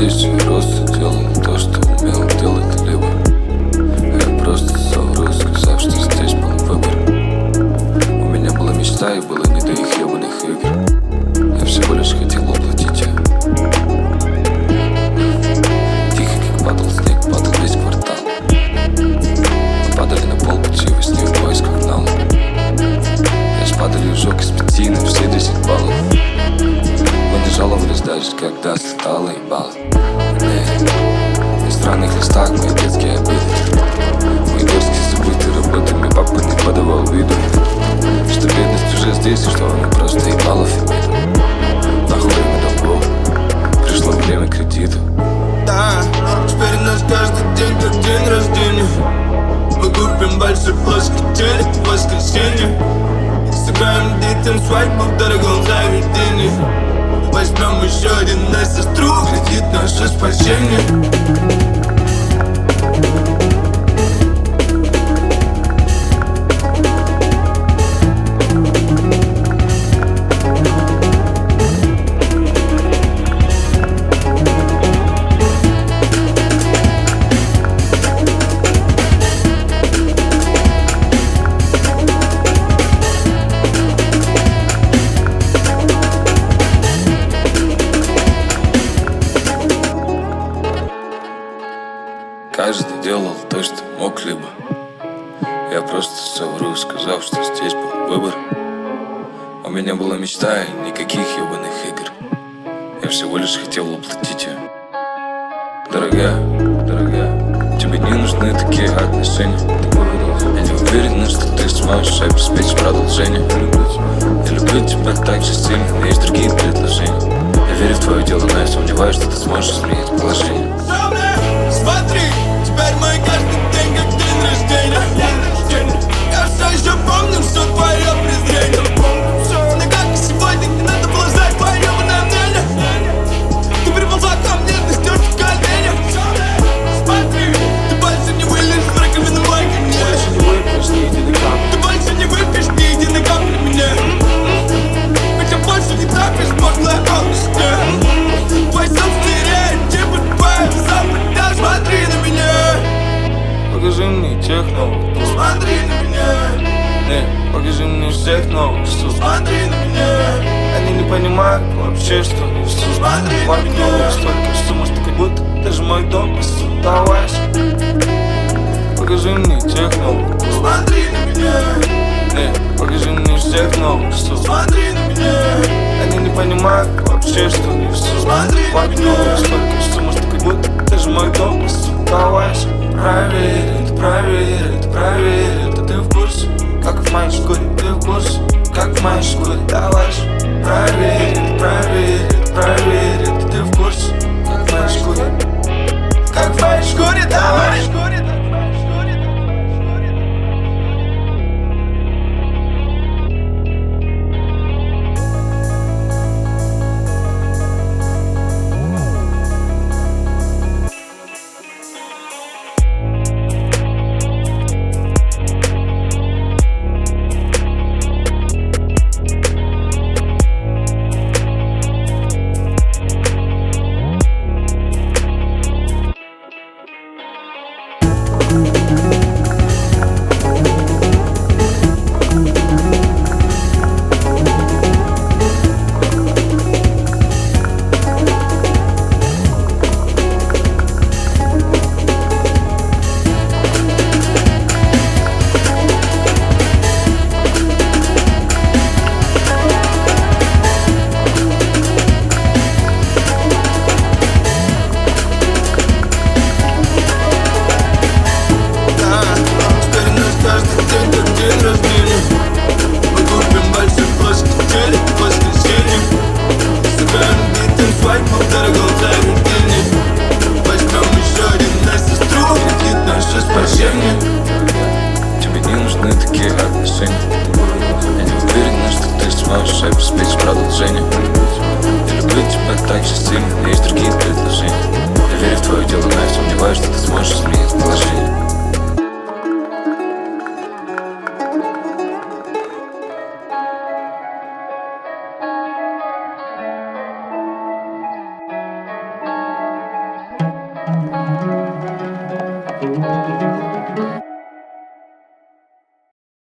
здесь я рос и делал то, что умел делать либо. Я просто совру, сказав, что здесь был выбор. У меня была мечта и было не до их ебаных игр. Я всего лишь хотел воплотить ее. Тихо, как падал снег, падал весь квартал. Мы падали на пол пути во сне в поисках нала. Я с падалью сжег из 5 на все 10 баллов. Мы не жаловались даже, когда слетало ебало. На странных листах мои детские обиды, мои дерзкие забытые работы. Мне папа не подавал виду, что бедность уже здесь, и что она просто ебала фемиду. Нахуй время долгов, пришло время кредита. Да, теперь у нас каждый день как день рождения. Мы купим большой плоский телек в воскресенье. Сыграем детям свадьбу в дорогом заведении. Возьмем еще один на сестру, кредит наше спасение. Каждый делал то, что мог, либо я просто совру, сказав, что здесь был выбор. У меня была мечта и никаких ебаных игр. Я всего лишь хотел воплотить ее. Дорогая, тебе не нужны такие отношения. Я не уверен, что ты сможешь обеспечить продолжение. Я люблю тебя так же сильно, но есть другие предложения. Я верю в твое дело, но я сомневаюсь, что ты сможешь изменить положение. Смотри, теперь мой каждый день как день рождения. Я все еще помню все твое презрение. Но как и сегодня не надо было знать твое ебаное мнение. Ты приползла ко мне, ты стёрчик коленях. Смотри, ты больше не вылезешь в раковину мой конец. Ты больше не выпьешь ни единой капли мне. Хотя больше не трапишь подлая алчная. Твой собственный стереотипы, твоя западня. Смотри на меня, Покажи мне тех новых, смотри на меня, покажи мне всех новых, что смотри на меня, они не понимают вообще, что несу. смотри на Вокруг меня, столько сумм, что как будто даже мой дом посудовась. Покажи мне тех новых, смотри на меня, покажи мне всех новых, что смотри на меня, они не понимают вообще, что несу. смотри на Вокруг меня. столько сумм, что как будто даже мой дом посудовась. Проверит, а ты в курсе? Как в моей шкуре, ты в курсе? Как в моей шкуре, давай же. Проверит, а ты в курсе? Как в моей шкуре? Как в моей шкуре, давай. Тебе не нужны такие отношения. Я не уверен, что ты сможешь обеспечить продолжение. Я люблю тебя так же сильно, но есть другие предложения. Я верю в твое дело, но я сомневаюсь, что ты сможешь изменить положение.